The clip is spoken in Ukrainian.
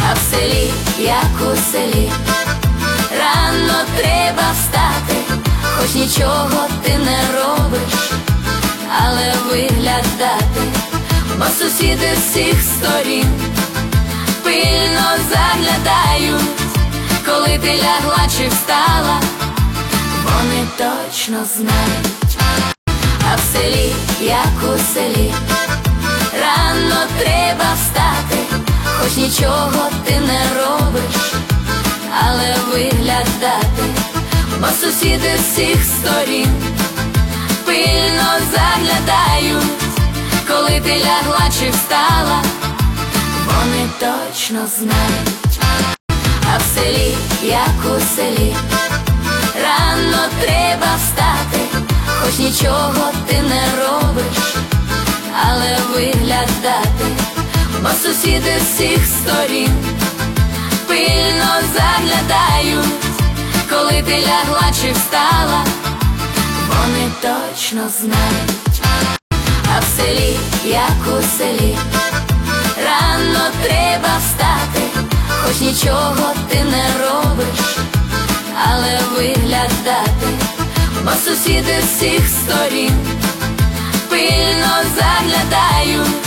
А в селі, як у селі, рано треба встати, хоч нічого ти не робиш, але виглядати, бо сусіди з всіх сторін пильно заглядають, коли ти лягла чи встала, вони точно знають. А в селі, як у селі, рано треба встати, хоч нічого ти не робиш, але виглядати, бо сусіди з всіх сторін пильно заглядають, коли ти лягла чи встала, вони точно знають. А в селі, як у селі, рано треба встати, хоч нічого ти не робиш, але виглядати, бо сусіди з всіх сторін пильно заглядають, коли ти лягла чи встала, вони точно знають. А в селі, як у селі, рано треба встати, хоч нічого ти не робиш, але виглядати, бо сусіди з всіх сторін пильно заглядають,